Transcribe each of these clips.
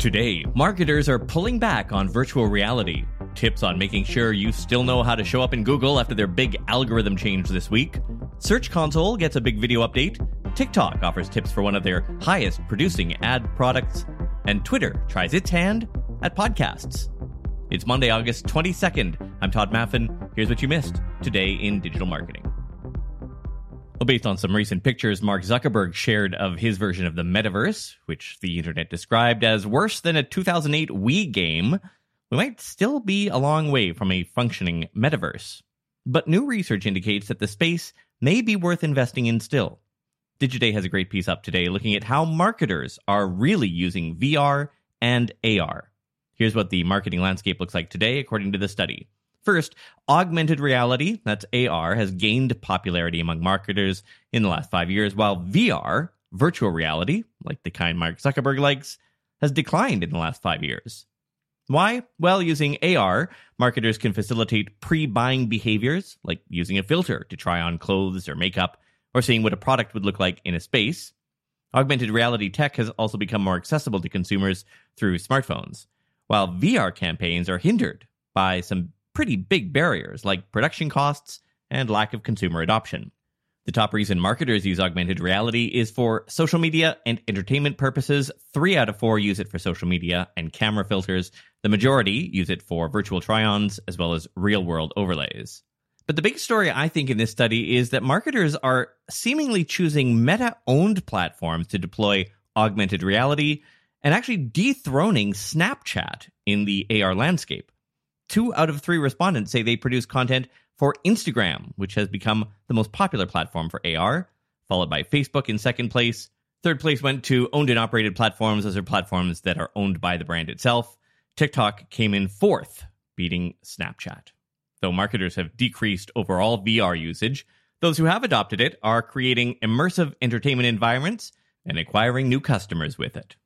Today, marketers are pulling back on virtual reality. Tips on making sure you still know how to show up in Google after their big algorithm change this week. Search Console gets a big video update. TikTok offers tips for one of their highest producing ad products. And Twitter tries its hand at podcasts. It's Monday, August 22nd. I'm Todd Maffin. Here's what you missed today in digital marketing. Well, based on some recent pictures Mark Zuckerberg shared of his version of the metaverse, which the internet described as worse than a 2008 Wii game, we might still be a long way from a functioning metaverse. But new research indicates that the space may be worth investing in still. Digiday has a great piece up today looking at how marketers are really using VR and AR. Here's what the marketing landscape looks like today, according to the study. First, augmented reality, that's AR, has gained popularity among marketers in the last 5 years, while VR, virtual reality, like the kind Mark Zuckerberg likes, has declined in the last 5 years. Why? Well, using AR, marketers can facilitate pre-buying behaviors, like using a filter to try on clothes or makeup, or seeing what a product would look like in a space. Augmented reality tech has also become more accessible to consumers through smartphones, while VR campaigns are hindered by some pretty big barriers like production costs and lack of consumer adoption. The top reason marketers use augmented reality is for social media and entertainment purposes. 3 out of 4 use it for social media and camera filters. The majority use it for virtual try-ons as well as real-world overlays. But the big story, I think, in this study is that marketers are seemingly choosing Meta-owned platforms to deploy augmented reality and actually dethroning Snapchat in the AR landscape. 2 out of 3 respondents say they produce content for Instagram, which has become the most popular platform for AR, followed by Facebook in second place. Third place went to owned and operated platforms. Those are platforms that are owned by the brand itself. TikTok came in 4th, beating Snapchat. Though marketers have decreased overall VR usage, those who have adopted it are creating immersive entertainment environments and acquiring new customers with it.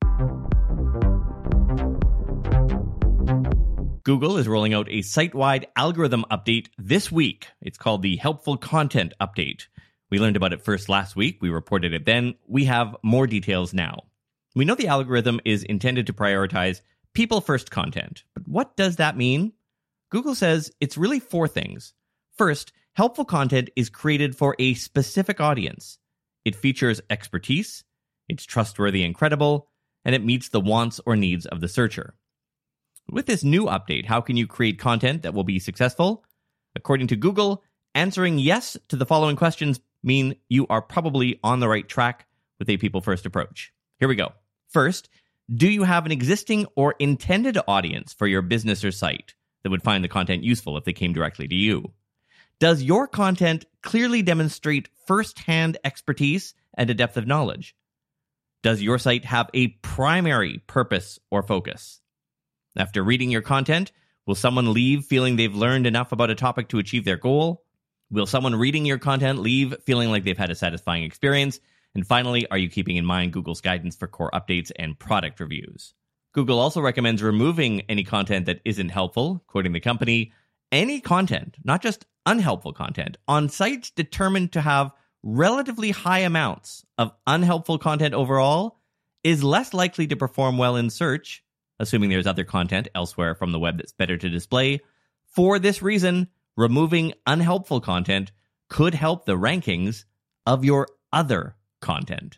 Google is rolling out a site-wide algorithm update this week. It's called the Helpful Content Update. We learned about it first last week. We reported it then. We have more details now. We know the algorithm is intended to prioritize people-first content. But what does that mean? Google says it's really 4 things. First, helpful content is created for a specific audience. It features expertise, it's trustworthy and credible, and it meets the wants or needs of the searcher. With this new update, how can you create content that will be successful? According to Google, answering yes to the following questions mean you are probably on the right track with a people-first approach. Here we go. First, do you have an existing or intended audience for your business or site that would find the content useful if they came directly to you? Does your content clearly demonstrate first-hand expertise and a depth of knowledge? Does your site have a primary purpose or focus? After reading your content, will someone leave feeling they've learned enough about a topic to achieve their goal? Will someone reading your content leave feeling like they've had a satisfying experience? And finally, are you keeping in mind Google's guidance for core updates and product reviews? Google also recommends removing any content that isn't helpful. Quoting the company, any content, not just unhelpful content, on sites determined to have relatively high amounts of unhelpful content overall is less likely to perform well in search, assuming there's other content elsewhere from the web that's better to display. For this reason, removing unhelpful content could help the rankings of your other content.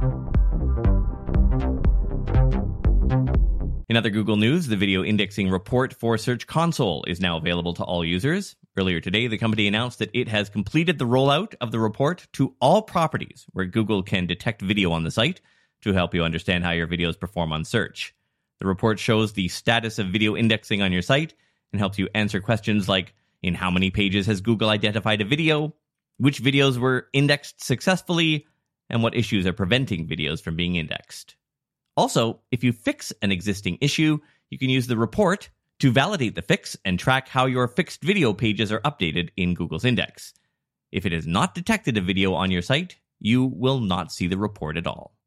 In other Google news, the video indexing report for Search Console is now available to all users. Earlier today, the company announced that it has completed the rollout of the report to all properties where Google can detect video on the site to help you understand how your videos perform on search. The report shows the status of video indexing on your site and helps you answer questions like, in how many pages has Google identified a video, which videos were indexed successfully, and what issues are preventing videos from being indexed. Also, if you fix an existing issue, you can use the report to validate the fix and track how your fixed video pages are updated in Google's index. If it has not detected a video on your site, you will not see the report at all.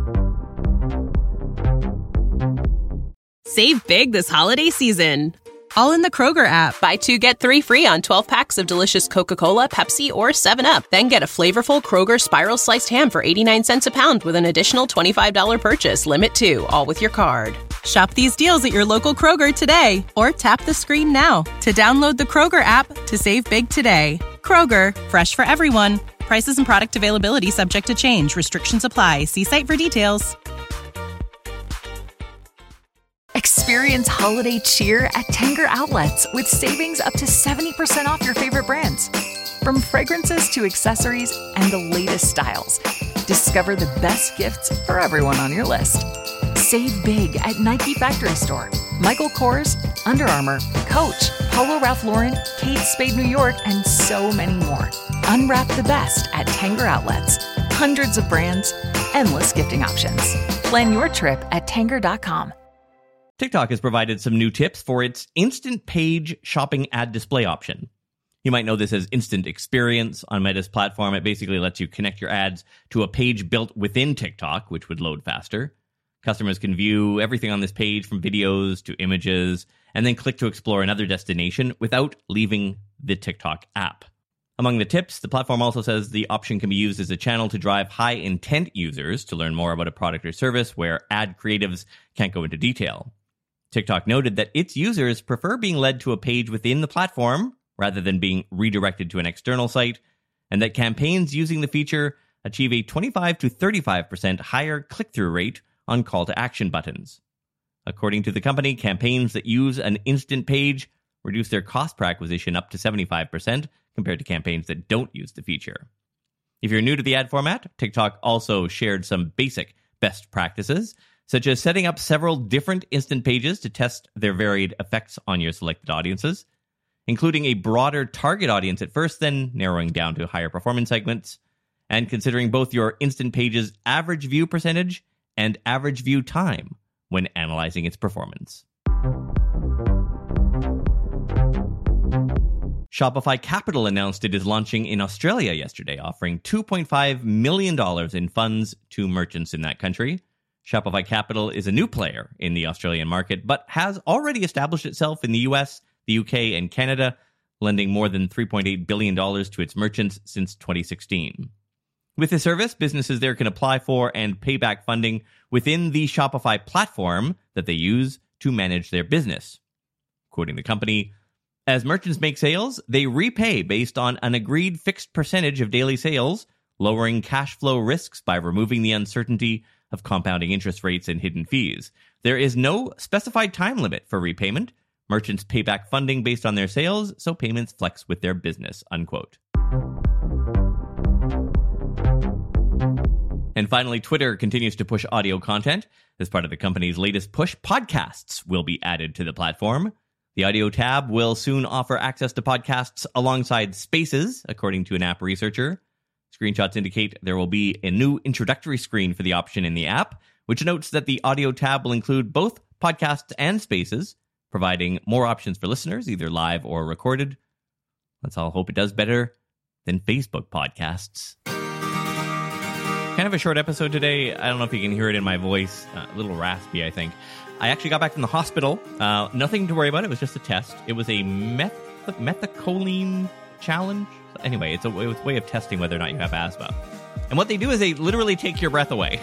Save big this holiday season, All in the Kroger app. Buy 2, get 3 free on 12 packs of delicious Coca-Cola, Pepsi, or 7-Up. Then get a flavorful Kroger Spiral Sliced Ham for 89 cents a pound with an additional $25 purchase. Limit 2, all with your card. Shop these deals at your local Kroger today, or tap the screen now to download the Kroger app to save big today. Kroger, fresh for everyone. Prices and product availability subject to change. Restrictions apply. See site for details. Experience holiday cheer at Tanger Outlets with savings up to 70% off your favorite brands. From fragrances to accessories and the latest styles, discover the best gifts for everyone on your list. Save big at Nike Factory Store, Michael Kors, Under Armour, Coach, Polo Ralph Lauren, Kate Spade New York, and so many more. Unwrap the best at Tanger Outlets. Hundreds of brands, endless gifting options. Plan your trip at Tanger.com. TikTok has provided some new tips for its instant page shopping ad display option. You might know this as Instant Experience on Meta's platform. It basically lets you connect your ads to a page built within TikTok, which would load faster. Customers can view everything on this page from videos to images, and then click to explore another destination without leaving the TikTok app. Among the tips, the platform also says the option can be used as a channel to drive high-intent users to learn more about a product or service where ad creatives can't go into detail. TikTok noted that its users prefer being led to a page within the platform rather than being redirected to an external site, and that campaigns using the feature achieve a 25 to 35% higher click-through rate on call-to-action buttons. According to the company, campaigns that use an instant page reduce their cost per acquisition up to 75% compared to campaigns that don't use the feature. If you're new to the ad format, TikTok also shared some basic best practices, such as setting up several different instant pages to test their varied effects on your selected audiences, including a broader target audience at first, then narrowing down to higher performance segments, and considering both your instant page's average view percentage and average view time when analyzing its performance. Shopify Capital announced it is launching in Australia yesterday, offering $2.5 million in funds to merchants in that country. Shopify Capital is a new player in the Australian market, but has already established itself in the US, the UK, and Canada, lending more than $3.8 billion to its merchants since 2016. With the service, businesses there can apply for and pay back funding within the Shopify platform that they use to manage their business. Quoting the company, as merchants make sales, they repay based on an agreed fixed percentage of daily sales, lowering cash flow risks by removing the uncertainty of compounding interest rates and hidden fees. There is no specified time limit for repayment. Merchants pay back funding based on their sales, so payments flex with their business, unquote. And finally, Twitter continues to push audio content. As part of the company's latest push, podcasts will be added to the platform. The audio tab will soon offer access to podcasts alongside Spaces, according to an app researcher. Screenshots indicate there will be a new introductory screen for the option in the app, which notes that the audio tab will include both podcasts and Spaces, providing more options for listeners, either live or recorded. Let's all hope it does better than Facebook podcasts. Kind of a short episode today. I don't know if you can hear it in my voice. A little raspy, I think. I actually got back from the hospital. Nothing to worry about. It was just a test. It was a methacholine challenge. Anyway, it's a way of testing whether or not you have asthma. And what they do is they literally take your breath away.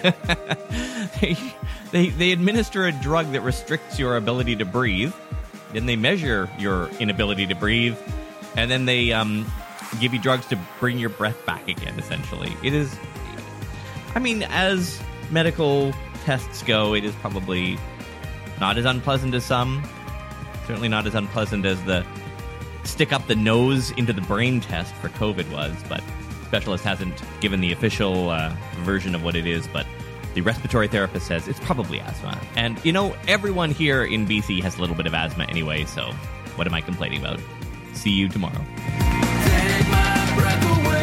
they administer a drug that restricts your ability to breathe. Then they measure your inability to breathe. And then they give you drugs to bring your breath back again, essentially. It is... I mean, as medical tests go, it is probably not as unpleasant as some. Certainly not as unpleasant as the stick up the nose into the brain test for COVID was, but the specialist hasn't given the official version of what it is, but the respiratory therapist says it's probably asthma. And, you know, everyone here in BC has a little bit of asthma anyway, so what am I complaining about? See you tomorrow. Take my breath away.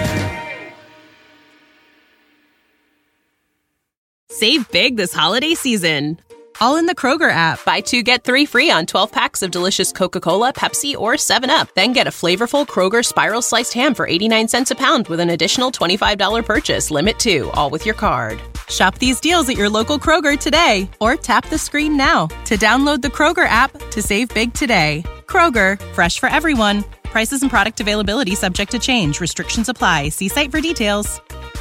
Save big this holiday season. All in the Kroger app. Buy 2, get 3 free on 12 packs of delicious Coca-Cola, Pepsi, or 7-Up. Then get a flavorful Kroger Spiral Sliced Ham for 89 cents a pound with an additional $25 purchase. Limit 2, all with your card. Shop these deals at your local Kroger today, or tap the screen now to download the Kroger app to save big today. Kroger, fresh for everyone. Prices and product availability subject to change. Restrictions apply. See site for details.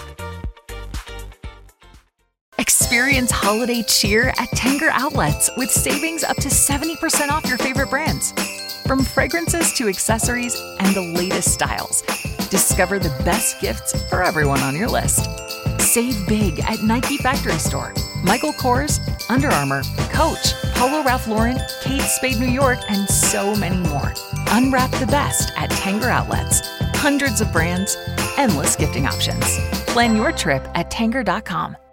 Experience holiday cheer at Tanger Outlets with savings up to 70% off your favorite brands. From fragrances to accessories and the latest styles, discover the best gifts for everyone on your list. Save big at Nike Factory Store, Michael Kors, Under Armour, Coach, Polo Ralph Lauren, Kate Spade New York, and so many more. Unwrap the best at Tanger Outlets. Hundreds of brands, endless gifting options. Plan your trip at Tanger.com.